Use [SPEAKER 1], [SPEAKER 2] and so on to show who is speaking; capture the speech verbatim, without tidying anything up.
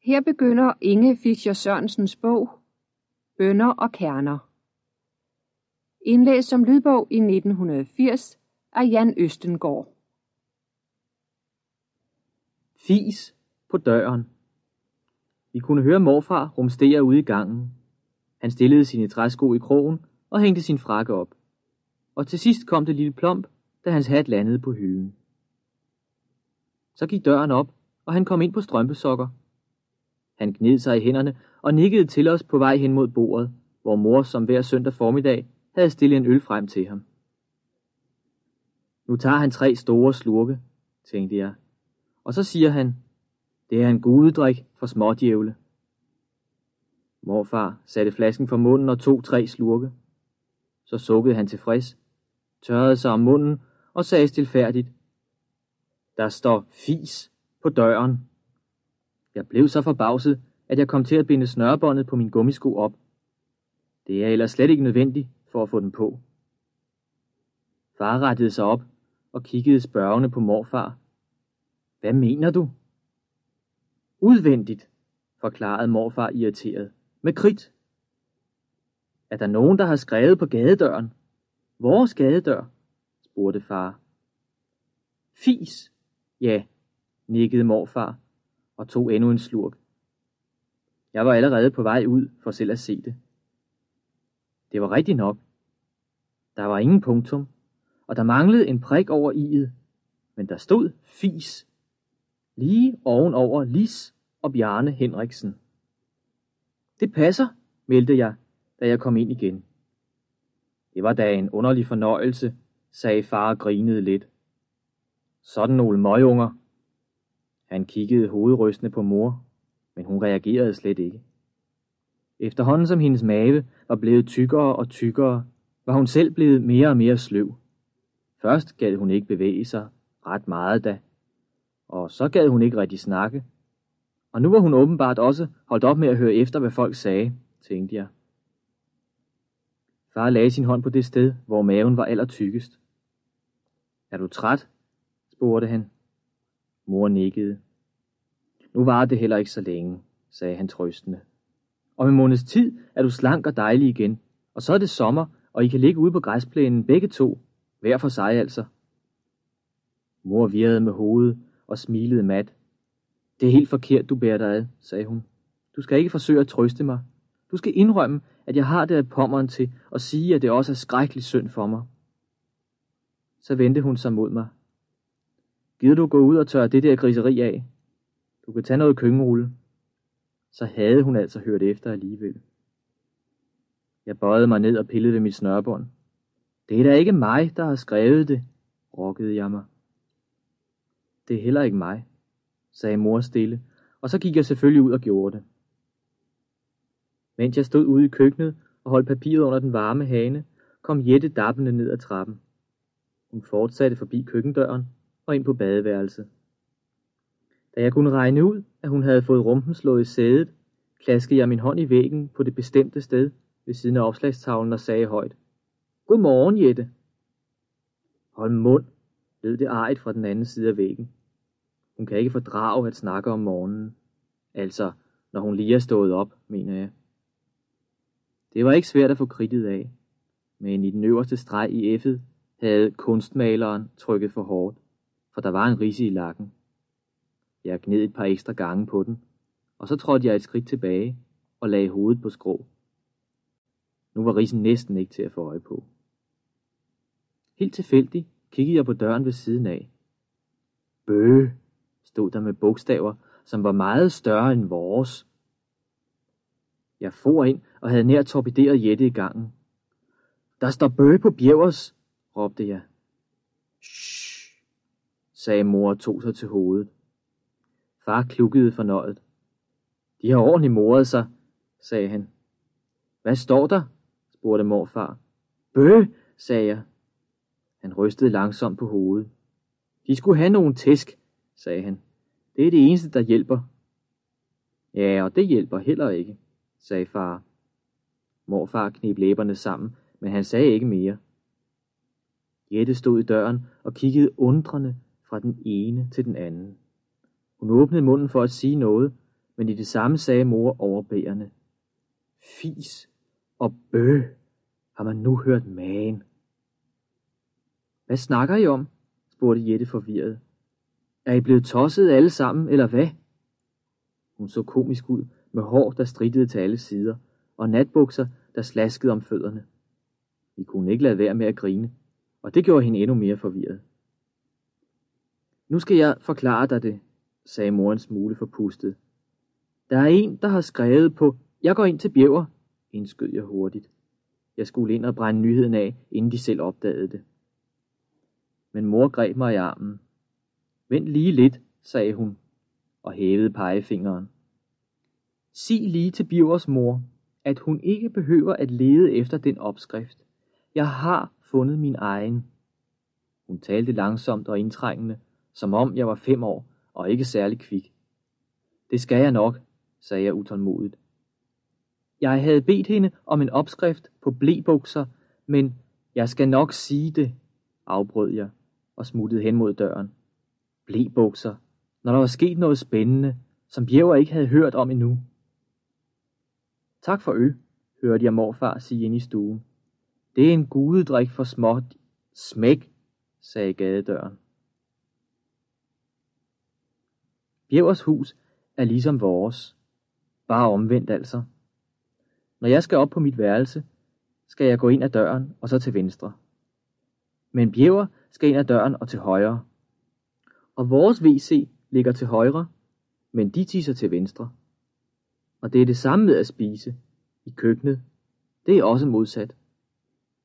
[SPEAKER 1] Her begynder Inge Fischer Sørensens bog Bønner og kerner. Indlæst som lydbog i nitten firs af Jan Østengård.
[SPEAKER 2] Fis på døren. Vi kunne høre morfar rumstere ude i gangen. Han stillede sine træsko i krogen og hængte sin frakke op. Og til sidst kom det lille plomp, da hans hat landede på hylden. Så gik døren op, og han kom ind på strømpesokker. Han gned sig i hænderne og nikkede til os på vej hen mod bordet, hvor mor som hver søndag formiddag havde stillet en øl frem til ham. Nu tager han tre store slurke, tænkte jeg. Og så siger han, det er en gudedrik for smådjævle. Morfar satte flasken for munden og tog tre slurke. Så sukkede han tilfreds, tørrede sig om munden og sagde stilfærdigt, der står fis på døren. Jeg blev så forbavset, at jeg kom til at binde snørebåndet på min gummisko op. Det er ellers slet ikke nødvendigt for at få den på. Far rettede sig op og kiggede spørgende på morfar. Hvad mener du? Udvendigt, forklarede morfar irriteret. Med kridt. Er der nogen, der har skrevet på gadedøren? Vores gadedør? Spurgte far. Fis. Ja, nikkede morfar og tog endnu en slurk. Jeg var allerede på vej ud for selv at se det. Det var rigtigt nok. Der var ingen punktum, og der manglede en prik over i'et, men der stod fis, lige ovenover Lis og Bjarne Henriksen. Det passer, meldte jeg, da jeg kom ind igen. Det var da en underlig fornøjelse, sagde far og grinede lidt. Sådan nogle møgunger. Han kiggede hovedrystende på mor, men hun reagerede slet ikke. Efterhånden som hendes mave var blevet tykkere og tykkere, var hun selv blevet mere og mere sløv. Først gad hun ikke bevæge sig ret meget da, og så gad hun ikke rigtig snakke. Og nu var hun åbenbart også holdt op med at høre efter, hvad folk sagde, tænkte jeg. Far lagde sin hånd på det sted, hvor maven var allertykkest. Er du træt? Spurgte han. Mor nikkede. Nu var det heller ikke så længe, sagde han trøstende. Om en måneds tid er du slank og dejlig igen, og så er det sommer, og I kan ligge ude på græsplænen begge to, hver for sig altså. Mor virrede med hovedet og smilede mat. Det er helt forkert, du bærer dig ad, sagde hun. Du skal ikke forsøge at trøste mig. Du skal indrømme, at jeg har det af pommeren til at sige, at det også er skrækkelig synd for mig. Så vendte hun sig mod mig. Gider du gå ud og tørre det der griseri af? Du kan tage noget køkkenrulle. Så havde hun altså hørt efter alligevel. Jeg bøjede mig ned og pillede ved mit snørbånd. Det er da ikke mig, der har skrevet det, rokkede jeg mig. Det er heller ikke mig, sagde mor stille, og så gik jeg selvfølgelig ud og gjorde det. Mens jeg stod ude i køkkenet og holdt papiret under den varme hane, kom Jette dappende ned ad trappen. Hun fortsatte forbi køkkendøren og ind på badeværelset. Da jeg kunne regne ud, at hun havde fået rumpen slået i sædet, klaskede jeg min hånd i væggen på det bestemte sted ved siden af opslagstavlen og sagde højt. Godmorgen, Jette. Hold mund, lød det arigt fra den anden side af væggen. Hun kan ikke fordrage at snakke om morgenen. Altså, når hun lige er stået op, mener jeg. Det var ikke svært at få kridtet af, men i den øverste streg i F'et havde kunstmaleren trykket for hårdt, for der var en ridse i lakken. Jeg gned et par ekstra gange på den, og så trådte jeg et skridt tilbage og lagde hovedet på skrå. Nu var ridsen næsten ikke til at få øje på. Helt tilfældigt kiggede jeg på døren ved siden af. Bøh, stod der med bogstaver, som var meget større end vores. Jeg for ind og havde nær torpederet Jette i gangen. Der står bøh på Bjævers, råbte jeg. Shh, sagde mor og tog sig til hovedet. Far klukkede fornøjet. De har ordentligt moret sig, sagde han. Hvad står der? Spurgte morfar. Bøh, sagde jeg. Han rystede langsomt på hovedet. De skulle have nogen tæsk, sagde han. Det er det eneste, der hjælper. Ja, og det hjælper heller ikke, sagde far. Morfar kneb læberne sammen, men han sagde ikke mere. Jette stod i døren og kiggede undrende fra den ene til den anden. Hun åbnede munden for at sige noget, men i det samme sagde mor overbærende: Fis og bøh, har man nu hørt magen. Hvad snakker I om? Spurgte Jette forvirret. Er I blevet tosset alle sammen, eller hvad? Hun så komisk ud, med hår, der strittede til alle sider, og natbukser, der slaskede om fødderne. Vi kunne ikke lade være med at grine, og det gjorde hende endnu mere forvirret. Nu skal jeg forklare dig det, sagde mor en smule forpustet. Der er en, der har skrevet på, jeg går ind til Bjæver, indskød jeg hurtigt. Jeg skulle ind og brænde nyheden af, inden de selv opdagede det. Men mor greb mig i armen. Vent lige lidt, sagde hun, og hævede pegefingeren. Sig lige til Bjævers mor, at hun ikke behøver at lede efter den opskrift. Jeg har fundet min egen. Hun talte langsomt og indtrængende, som om jeg var fem år og ikke særlig kvik. Det skal jeg nok, sagde jeg utålmodigt. Jeg havde bedt hende om en opskrift på blebukser, men jeg skal nok sige det, afbrød jeg og smuttede hen mod døren. Blebukser, når der var sket noget spændende, som Bjæver ikke havde hørt om endnu. Tak for ø, hørte jeg morfar sige ind i stuen. Det er en gudedrik for småt. Smæk, sagde gadedøren. Bjævers hus er ligesom vores. Bare omvendt altså. Når jeg skal op på mit værelse, skal jeg gå ind ad døren og så til venstre. Men Bjæver skal ind ad døren og til højre. Og vores W C ligger til højre, men de tisser til venstre. Og det er det samme med at spise. I køkkenet. Det er også modsat.